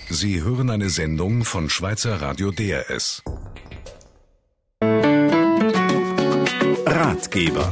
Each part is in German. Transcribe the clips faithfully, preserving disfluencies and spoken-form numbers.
Sie hören eine Sendung von Schweizer Radio D R S. Ratgeber.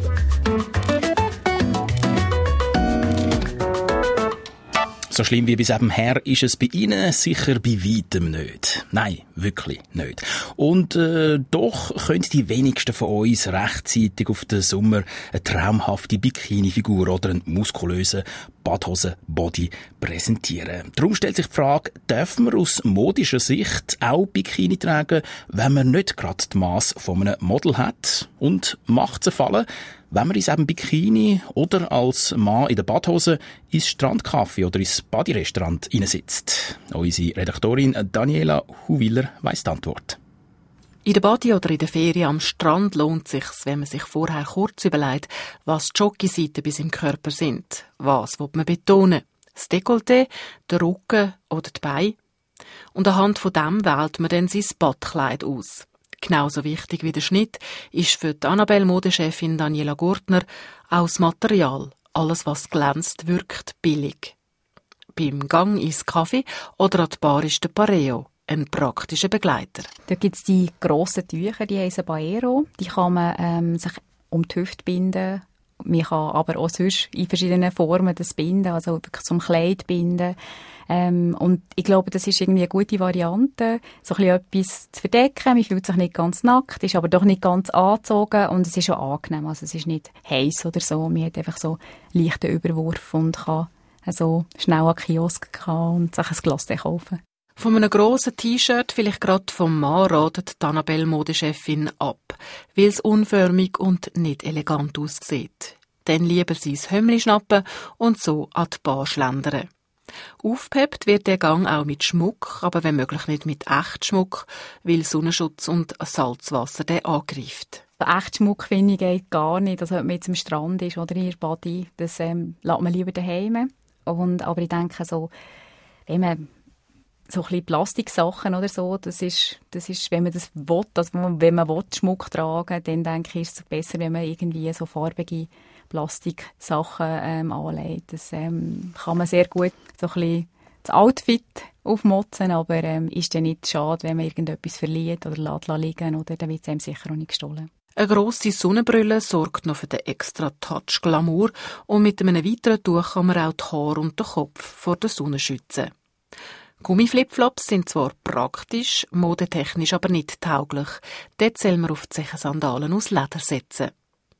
So schlimm wie bis eben her ist es bei Ihnen sicher bei weitem nicht. Nein, wirklich nicht. Und äh, doch können die wenigsten von uns rechtzeitig auf den Sommer eine traumhafte Bikini-Figur oder einen muskulösen Badhosen-Body präsentieren. Darum stellt sich die Frage, darf man aus modischer Sicht auch Bikini tragen, wenn man nicht gerade die Masse von einem Model hat? Und macht es einen Fall, wenn man ins eben Bikini oder als Mann in der Badhose ins Strandcafé oder ins Badi-Restaurant hineinsitzt? Unsere Redaktorin Daniela Huwiller weiss die Antwort. In der Badi oder in der Ferien am Strand lohnt es sich, wenn man sich vorher kurz überlegt, was die Jockeyseiten bei seinem Körper sind. Was will man betonen? Das Dekolleté, der Rücken oder die Beine? Und anhand von dem wählt man dann sein Badkleid aus. Genauso wichtig wie der Schnitt ist für die Annabelle-Modechefin Daniela Gurtner auch das Material. Alles, was glänzt, wirkt billig. Beim Gang ins Café oder an die Bar ist der Pareo ein praktischer Begleiter. Da gibt es die grossen Tücher, die heissen Baero. Die kann man ähm, sich um die Hüfte binden. Man kann aber auch sonst in verschiedenen Formen das binden, also wirklich zum Kleid binden. Ähm, und ich glaube, das ist irgendwie eine gute Variante, so ein bisschen etwas zu verdecken. Man fühlt sich nicht ganz nackt, ist aber doch nicht ganz angezogen und es ist auch angenehm. Also es ist nicht heiß oder so. Man hat einfach so leichten Überwurf und kann so schnell an den Kiosk gehen und sich ein Glas kaufen. Von einem grossen T-Shirt, vielleicht gerade vom Mann, ratet die Annabelle-Modechefin ab, weil es unförmig und nicht elegant aussieht. Dann lieber sein Hömmli schnappen und so an die Bar schlendern. Aufgepeppt wird der Gang auch mit Schmuck, aber wenn möglich nicht mit Echtschmuck, weil Sonnenschutz und Salzwasser den angreift. Echtschmuck finde ich geht gar nicht, also ob man jetzt am Strand ist oder in der Badi, das ähm, lässt man lieber daheim. Und, aber ich denke so, wenn man so ein bisschen Plastiksachen oder so, das ist, das ist, wenn man das will, also wenn man will, Schmuck tragen, dann denke ich, ist es besser, wenn man irgendwie so farbige Plastiksachen ähm, anlegt. Das ähm, kann man sehr gut so ein bisschen das Outfit aufmotzen, aber ähm, ist dann nicht schade, wenn man irgendetwas verliert oder lässt liegen, oder dann wird es einem sicher auch nicht gestohlen. Eine grosse Sonnenbrille sorgt noch für den extra Touch Glamour und mit einem weiteren Tuch kann man auch die Haare und den Kopf vor der Sonne schützen. Gummiflipflops sind zwar praktisch, modetechnisch aber nicht tauglich. Dort soll man auf die Sandalen aus Leder setzen.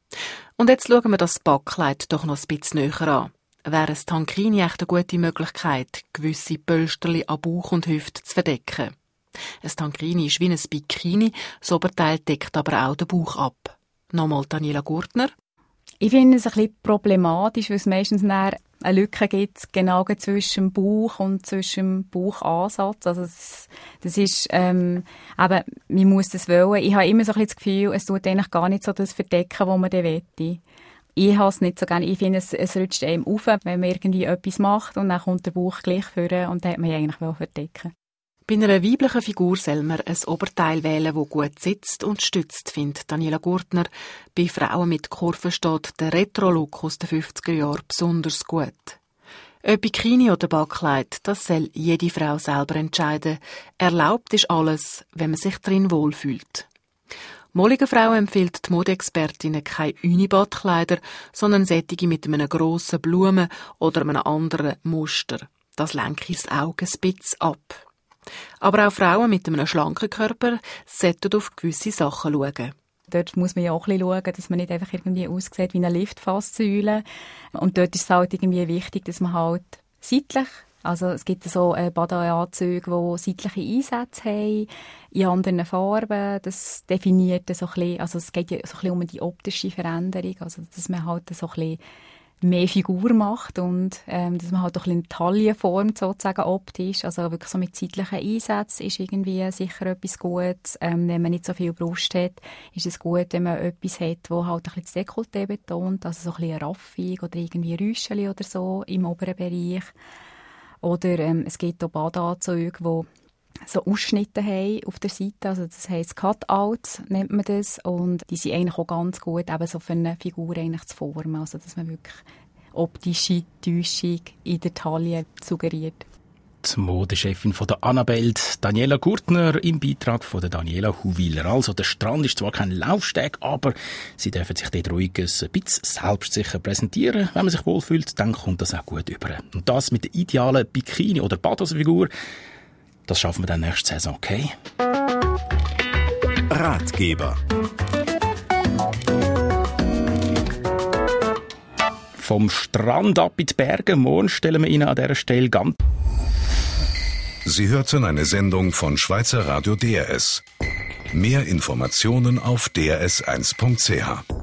Und jetzt schauen wir das Backkleid doch noch ein bisschen näher an. Wäre ein Tankini echt eine gute Möglichkeit, gewisse Pölsterli an Bauch und Hüfte zu verdecken. Ein Tankini ist wie ein Bikini, das Oberteil deckt aber auch den Bauch ab. Nochmal Daniela Gurtner. Ich finde es ein bisschen problematisch, weil es meistens eine Lücke gibt, genau zwischen dem Bauch und zwischen dem Bauchansatz. Also das, das ist, ähm, eben, man muss das wollen. Ich habe immer so ein bisschen das Gefühl, es tut eigentlich gar nicht so das verdecken, was man dann möchte. Ich habe es nicht so gerne. Ich finde, es, es rutscht einem auf, wenn man irgendwie etwas macht und dann kommt der Bauch gleich vor und dann hat man eigentlich wel verdecken. Bei einer weiblichen Figur soll man ein Oberteil wählen, das gut sitzt und stützt, findet Daniela Gurtner. Bei Frauen mit Kurven steht der Retro-Look aus den fünfziger Jahren besonders gut. Ob Bikini oder Backkleid, das soll jede Frau selber entscheiden. Erlaubt ist alles, wenn man sich drin wohlfühlt. Molligen Frauen empfiehlt die Modeexpertin keine Unibadkleider, sondern sättige mit einem grossen Blumen- oder einem anderen Muster. Das lenkt das Auge ein bisschen ab. Aber auch Frauen mit einem schlanken Körper sollten auf gewisse Sachen schauen. Dort muss man ja auch ein bisschen schauen, dass man nicht einfach irgendwie aussieht wie eine Liftfasssäule. Und dort ist es halt irgendwie wichtig, dass man halt seitlich, also es gibt so äh, Badeanzüge, die seitliche Einsätze haben, in anderen Farben. Das definiert so ein bisschen, also es geht ja so ein bisschen um die optische Veränderung, also dass man halt so ein bisschen mehr Figur macht und ähm, dass man halt auch ein bisschen Taille formt, sozusagen optisch. Also wirklich so mit zeitlichen Einsätzen ist irgendwie sicher etwas Gutes. Ähm, wenn man nicht so viel Brust hat, ist es gut, wenn man etwas hat, das halt ein bisschen das Dekolleté betont, also so ein bisschen eine Raffung oder irgendwie Rüscheli oder so im oberen Bereich. Oder ähm, es gibt auch Badeanzüge, die so Ausschnitte haben auf der Seite, also das heisst Cutouts nennt man das, und die sind eigentlich auch ganz gut, eben so für eine Figur eigentlich zu formen, also dass man wirklich optische Täuschung in der Taille suggeriert. die Modechefin von der Annabelt, Daniela Gurtner, im Beitrag von der Daniela Huwiler. Also, der Strand ist zwar kein Laufsteg, aber sie dürfen sich dort ruhig ein bisschen selbstsicher präsentieren. Wenn man sich wohlfühlt, dann kommt das auch gut über. Und das mit der idealen Bikini- oder Badhosenfigur, das schaffen wir dann nächste Saison, okay? Ratgeber. Vom Strand ab in die Berge. Morgen stellen wir Ihnen an dieser Stelle ganz... Sie hörten eine Sendung von Schweizer Radio D R S. Mehr Informationen auf d r s eins punkt c h.